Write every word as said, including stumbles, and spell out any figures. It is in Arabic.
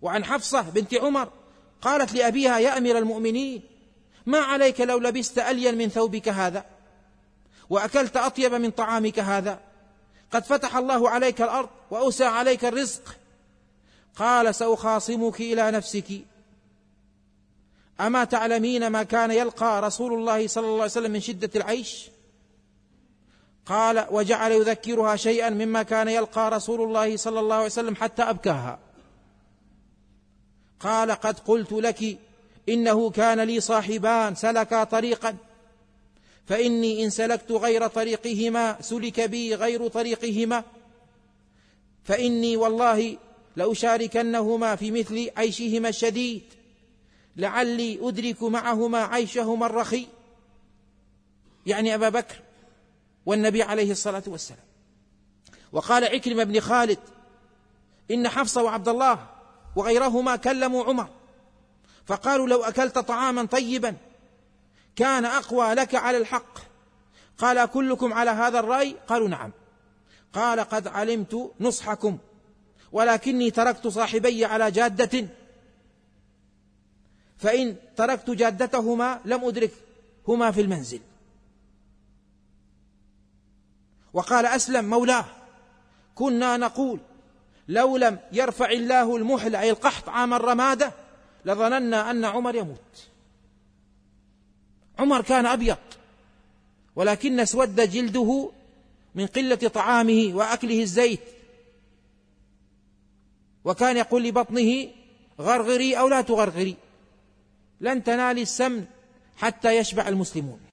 وعن حفصة بنت عمر قالت لأبيها: يا أمير المؤمنين، ما عليك لو لبست ألين من ثوبك هذا وأكلت أطيب من طعامك هذا؟ قد فتح الله عليك الأرض وأوسع عليك الرزق. قال: سأخاصمك إلى نفسك. أما تعلمين ما كان يلقى رسول الله صلى الله عليه وسلم من شدة العيش؟ قال: وجعل يذكرها شيئا مما كان يلقى رسول الله صلى الله عليه وسلم حتى أبكاها. قال: قد قلت لك إنه كان لي صاحبان سلكا طريقا، فإني إن سلكت غير طريقهما سلك بي غير طريقهما، فإني والله لأشاركنهما في مثل عيشهما الشديد، لعلي أدرك معهما عيشهما الرخي، يعني أبا بكر والنبي عليه الصلاة والسلام. وقال عكرمة بن خالد: إن حفصة وعبد الله وغيرهما كلموا عمر فقالوا: لو أكلت طعاما طيبا كان أقوى لك على الحق. قال: كلكم على هذا الرأي؟ قالوا: نعم. قال: قد علمت نصحكم، ولكني تركت صاحبي على جادة، فإن تركت جادتهما لم أدركهما في المنزل. وقال أسلم مولاه: كنا نقول لو لم يرفع الله المحل أي القحط عام الرمادة لظننا أن عمر يموت. عمر كان أبيض، ولكن اسود جلده من قلة طعامه وأكله الزيت، وكان يقول لبطنه: غرغري أو لا تغرغري، لن تنالي السمن حتى يشبع المسلمون.